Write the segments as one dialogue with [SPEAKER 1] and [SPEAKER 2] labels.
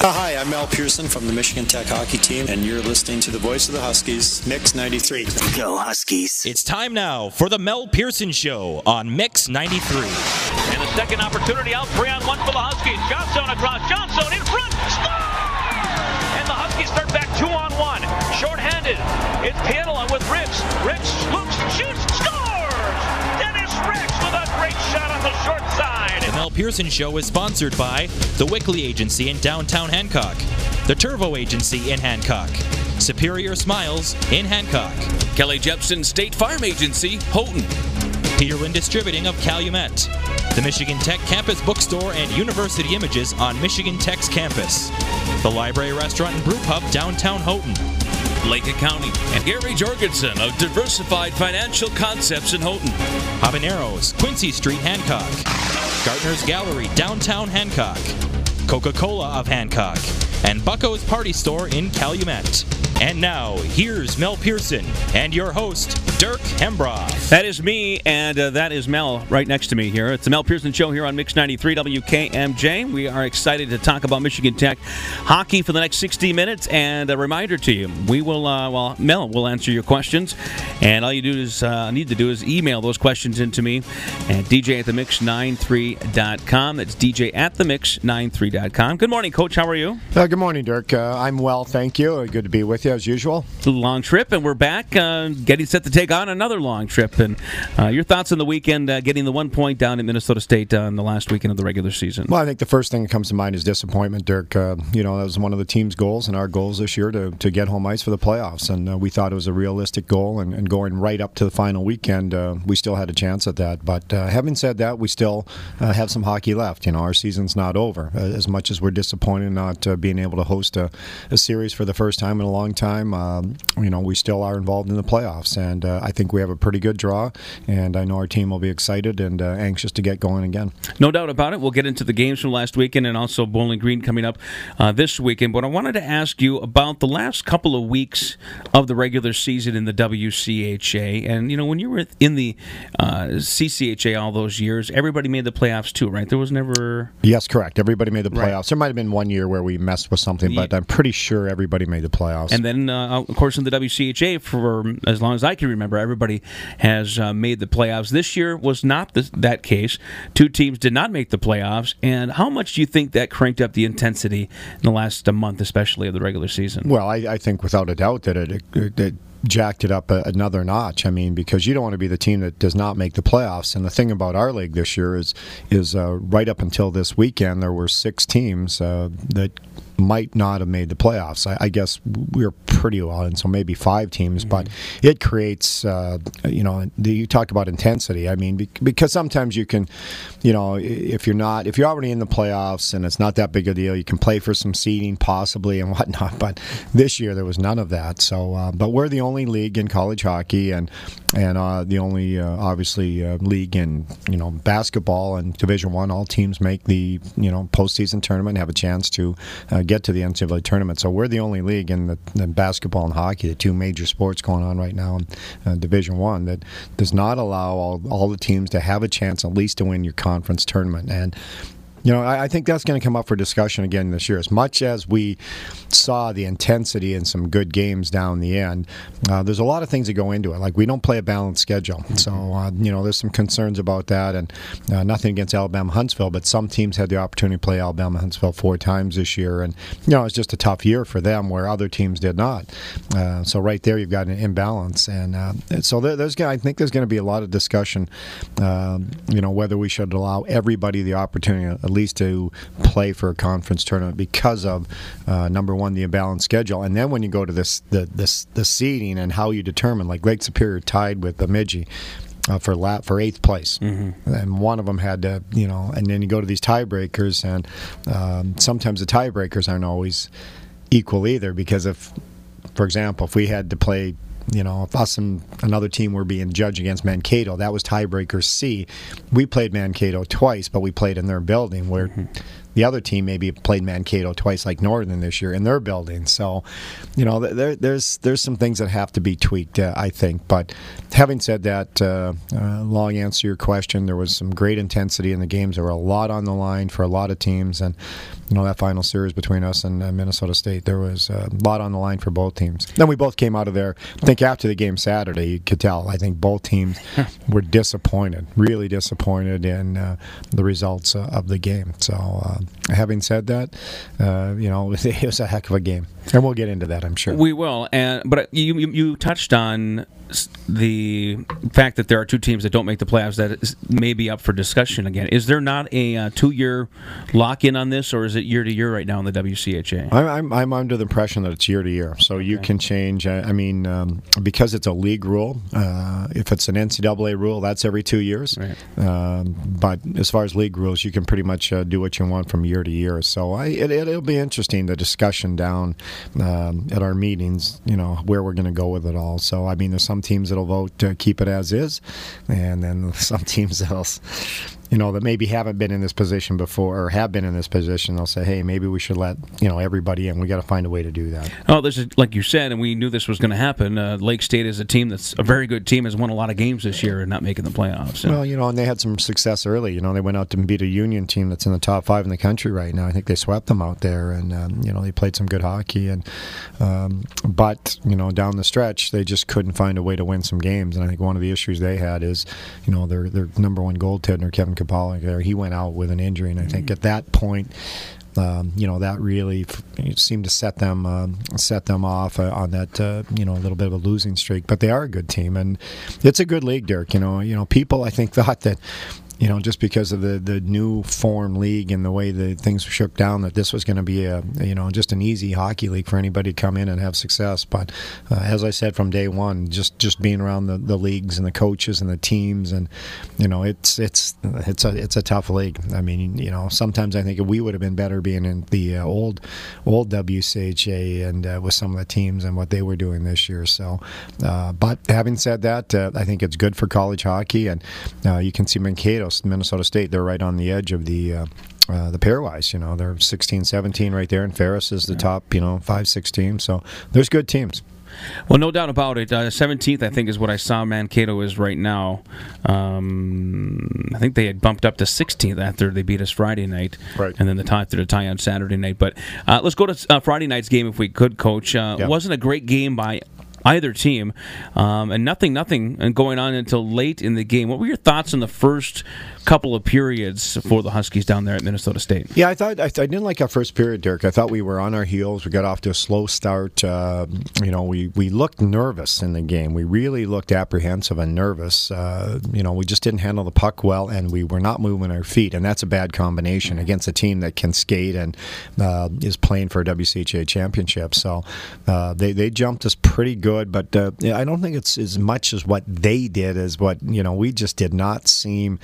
[SPEAKER 1] Hi, I'm Mel Pearson from the Michigan Tech hockey team, and you're listening to the voice of the Huskies, Mix 93.
[SPEAKER 2] Go Huskies.
[SPEAKER 3] It's time now for the Mel Pearson Show on Mix 93.
[SPEAKER 4] And a second opportunity out, 3-on-1 for the Huskies. Johnstone across, Johnstone in front, score! And the Huskies start back 2-on-1. Short-handed, it's Pianola with Ricks. Ricks looks, shoots, scores! Dennis Ricks with a great shot on the short side.
[SPEAKER 3] The Mel Pearson Show is sponsored by the Wickley Agency in downtown Hancock, the Turvo Agency in Hancock, Superior Smiles in Hancock,
[SPEAKER 5] Kelly Jepson State Farm Agency, Houghton,
[SPEAKER 3] Peterlin Distributing of Calumet, the Michigan Tech Campus Bookstore and University Images on Michigan Tech's campus, the Library Restaurant and Brew Pub downtown Houghton,
[SPEAKER 5] Lincoln County, and Gary Jorgensen of Diversified Financial Concepts in Houghton,
[SPEAKER 3] Habaneros, Quincy Street, Hancock, Gartner's Gallery, downtown Hancock, Coca-Cola of Hancock, and Bucko's Party Store in Calumet. And now, here's Mel Pearson and your host, Dirk Hembroff.
[SPEAKER 6] That is me, and that is Mel right next to me here. It's the Mel Pearson Show here on Mix 93 WKMJ. We are excited to talk about Michigan Tech hockey for the next 60 minutes. And a reminder to you, we will, Mel will answer your questions. And all you need to do is email those questions into me at dj@themix93.com. That's dj@themix93.com. Good morning, Coach. How are you?
[SPEAKER 7] Good morning, Dirk. I'm well, thank you. Good to be with you as usual.
[SPEAKER 6] A long trip, and we're back getting set to take on another long trip. And your thoughts on the weekend, getting the 1 point down at Minnesota State on the last weekend of the regular season?
[SPEAKER 7] Well, I think the first thing that comes to mind is disappointment, Dirk. That was one of the team's goals and our goals this year to get home ice for the playoffs. And we thought it was a realistic goal. And going right up to the final weekend, we still had a chance at that. But having said that, we still have some hockey left. Our season's not over. As much as we're disappointed not being able to host a series for the first time in a long time, we still are involved in the playoffs. And I think we have a pretty good draw, and I know our team will be excited and anxious to get going again.
[SPEAKER 6] No doubt about it. We'll get into the games from last weekend and also Bowling Green coming up this weekend. But I wanted to ask you about the last couple of weeks of the regular season in the WCHA. And, when you were in the CCHA all those years, everybody made the playoffs too, right? There was never...
[SPEAKER 7] Yes, correct. Everybody made the playoffs.
[SPEAKER 6] Right.
[SPEAKER 7] There might have been 1 year where we messed with something, but I'm pretty sure everybody made the playoffs.
[SPEAKER 6] And then, of course, in the WCHA, for as long as I can remember, everybody has made the playoffs. This year was not that case. Two teams did not make the playoffs. And how much do you think that cranked up the intensity in the last month, especially of the regular season?
[SPEAKER 7] Well, I think without a doubt that it jacked it up another notch. I mean, because you don't want to be the team that does not make the playoffs. And the thing about our league this year is right up until this weekend, there were 6 teams that might not have made the playoffs. I guess we're pretty well, and so maybe 5 teams, but it creates, you talk about intensity. I mean, because sometimes you can, if you're already in the playoffs and it's not that big a deal, you can play for some seeding possibly and whatnot, but this year there was none of that. So, but we're the only league in college hockey and the only, obviously, league in, basketball and Division I. All teams make the, postseason tournament and have a chance to get to the NCAA tournament. So we're the only league in the basketball and hockey, the 2 major sports going on right now in Division I, that does not allow all the teams to have a chance at least to win your conference tournament. And I think that's going to come up for discussion again this year. As much as we saw the intensity in some good games down the end, there's a lot of things that go into it. Like, we don't play a balanced schedule. So, there's some concerns about that. And nothing against Alabama Huntsville, but some teams had the opportunity to play Alabama Huntsville 4 times this year. And, it's just a tough year for them where other teams did not. So right there, you've got an imbalance. And so I think there's going to be a lot of discussion, whether we should allow everybody the opportunity at least to play for a conference tournament because of number one, the imbalanced schedule, and then when you go to the seeding and how you determine, like Lake Superior tied with Bemidji for 8th place, and one of them had to, and then you go to these tiebreakers, and sometimes the tiebreakers aren't always equal either, because if, for example, if we had to play, if us and another team were being judged against Mankato, that was tiebreaker C. We played Mankato twice, but we played in their building, where the other team maybe played Mankato twice like Northern this year in their building. So, there's some things that have to be tweaked, I think. But having said that, long answer to your question, there was some great intensity in the games. There were a lot on the line for a lot of teams, and that final series between us and Minnesota State, there was a lot on the line for both teams. Then we both came out of there. I think after the game Saturday, you could tell. I think both teams were disappointed, really disappointed in the results of the game. So, having said that, it was a heck of a game, and we'll get into that, I'm sure.
[SPEAKER 6] We will. But you touched on the fact that there are two teams that don't make the playoffs that may be up for discussion again. Is there not a 2-year lock-in on this, or is it year-to-year right now in the WCHA?
[SPEAKER 7] I'm under the impression that it's year-to-year, so you can change. Because it's a league rule, if it's an NCAA rule, that's every 2 years. Right. But as far as league rules, you can pretty much do what you want from year to year. So it'll be interesting, the discussion down at our meetings, where we're going to go with it all. So, there's some teams that'll vote to keep it as is, and then some teams that'll, that maybe haven't been in this position before or have been in this position, they'll say, hey, maybe we should let everybody in. We got to find a way to do that.
[SPEAKER 6] Oh, like you said, and we knew this was going to happen. Lake State is a team that's a very good team, has won a lot of games this year and not making the playoffs.
[SPEAKER 7] Well, and they had some success early. They went out to beat a Union team that's in the top 5 in the country right now. I think they swept them out there, and they played some good hockey. And but down the stretch, they just couldn't find a way to win some games. And I think one of the issues they had is their number one goaltender, Kevin Kapalik, there, he went out with an injury, and I think at that point, that really seemed to set them off on that a little bit of a losing streak. But they are a good team, and it's a good league, Dirk. People I think thought that, just because of the new form league and the way the things shook down, that this was going to be just an easy hockey league for anybody to come in and have success. But as I said from day one, just being around the leagues and the coaches and the teams, and it's a tough league. Sometimes I think we would have been better being in the old WCHA and with some of the teams and what they were doing this year. So, but having said that, I think it's good for college hockey, and you can see Mankato, Minnesota State, they're right on the edge of the pairwise. They're 16-17 right there, and Ferris is the top 5-6 team. So there's good teams.
[SPEAKER 6] Well, no doubt about it. 17th, I think, is what I saw Mankato is right now. I think they had bumped up to 16th after they beat us Friday night,
[SPEAKER 7] right,
[SPEAKER 6] and then the tie on Saturday night. But let's go to Friday night's game if we could, Coach. Wasn't a great game by either team, and nothing going on until late in the game. What were your thoughts on the first couple of periods for the Huskies down there at Minnesota State?
[SPEAKER 7] Yeah, I didn't like our first period, Dirk. I thought we were on our heels. We got off to a slow start. We looked nervous in the game. We really looked apprehensive and nervous. We just didn't handle the puck well, and we were not moving our feet, and that's a bad combination against a team that can skate and is playing for a WCHA championship. So they jumped us pretty good, but I don't think it's as much as what they did as what we just did not seem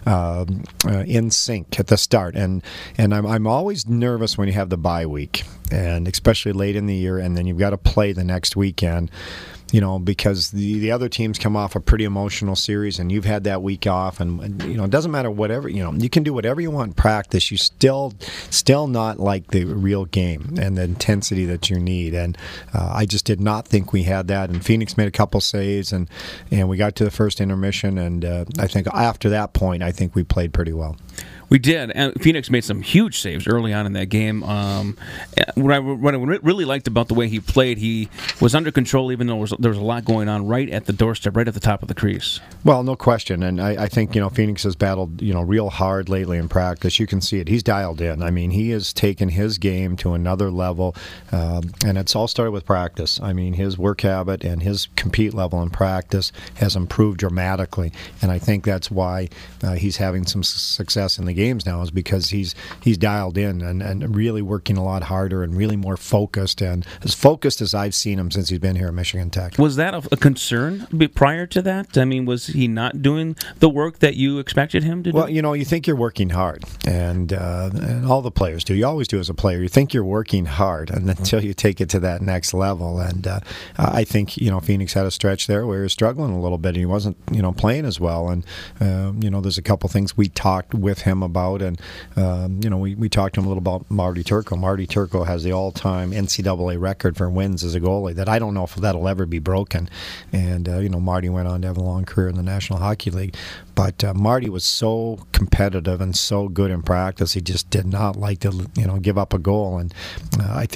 [SPEAKER 7] in sync at the start, and I'm always nervous when you have the bye week, and especially late in the year, and then you've got to play the next weekend. Because the other teams come off a pretty emotional series, and you've had that week off, and it doesn't matter whatever, you can do whatever you want in practice. You still not like the real game and the intensity that you need. And I just did not think we had that. And Phoenix made a couple saves, and we got to the first intermission, and I think after that point, I think we played pretty well.
[SPEAKER 6] We did, and Phoenix made some huge saves early on in that game. What I really liked about the way he played, he was under control, even though there was a lot going on right at the doorstep, right at the top of the crease.
[SPEAKER 7] Well, no question, and I think Phoenix has battled real hard lately in practice. You can see it. He's dialed in. He has taken his game to another level, and it's all started with practice. His work habit and his compete level in practice has improved dramatically, and I think that's why he's having some success in the games now, is because he's dialed in and really working a lot harder and really more focused, and as focused as I've seen him since he's been here at Michigan Tech.
[SPEAKER 6] Was that a concern prior to that? Was he not doing the work that you expected him to do?
[SPEAKER 7] Well, you think you're working hard, and all the players do. You always do as a player. You think you're working hard, and until you take it to that next level. And I think Phoenix had a stretch there where he was struggling a little bit. He wasn't playing as well, and there's a couple things we talked with with him about. And we talked to him a little about Marty Turco. Marty Turco has the all-time NCAA record for wins as a goalie that I don't know if that'll ever be broken. And Marty went on to have a long career in the National Hockey League. But Marty was so competitive and so good in practice. He just did not like to give up a goal. And I think